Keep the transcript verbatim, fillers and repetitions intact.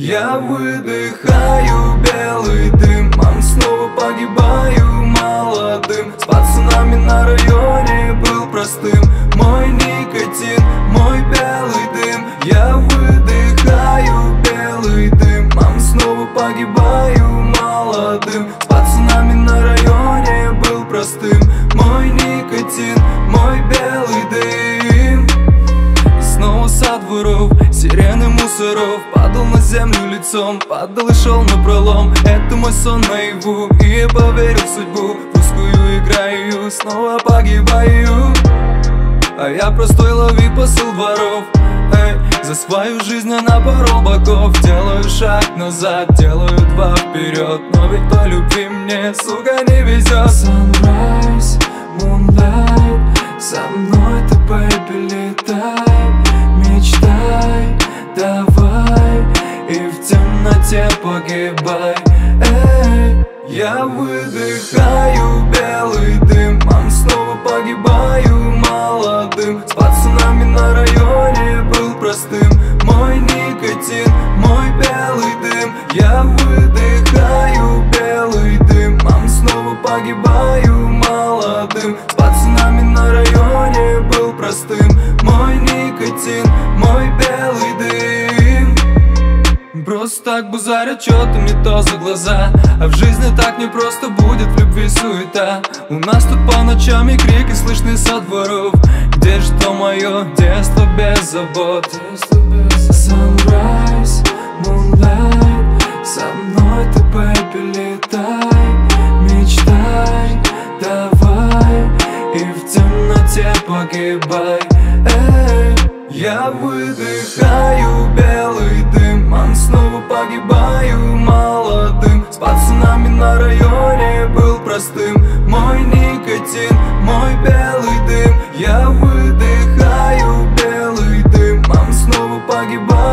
Я выдыхаю белый дым, мам, снова погибаю молодым. С пацанами на районе был простым. Мой никотин, мой белый дым. Я выдыхаю белый дым, мам, снова погибаю молодым. С пацанами на районе был простым. Мой никотин, мой белый дым. Снова сад воров, сирены мусоров. Падал на землю лицом, падал и шел напролом. Это мой сон наяву, и я поверил в судьбу. В узкую играю, снова погибаю. А я простой лови посыл дворов. Эй, за свою жизнь я напорол боков. Делаю шаг назад, делаю два вперед. Но ведь той любви мне, сука, не везет. Sunrise, moonlight, со мной ты, baby, летай. Мечтай, давай, и в темноте погибай. Эй, я выдыхаю белый дым, мам, снова погибаю молодым. С пацанами на районе был простым. Мой никотин, мой белый дым. Я выдыхаю белый дым, мам, снова погибаю молодым. С пацанами на районе был простым. Мой никотин, мой белый дым. Просто так бузарят, чё-то не то за глаза. А в жизни так не просто будет, в любви суета. У нас тут по ночам и крики слышны со дворов. Где же то мое детство без забот? Sunrise, moonlight, со мной ты, baby, летай. Мечтай, давай, и в темноте погибай. Эй, я выдыхаю белый дым, мам, снова погибаю молодым. С пацанами на районе был простым. Мой никотин, мой белый дым. Я выдыхаю белый дым, мам, снова погибаю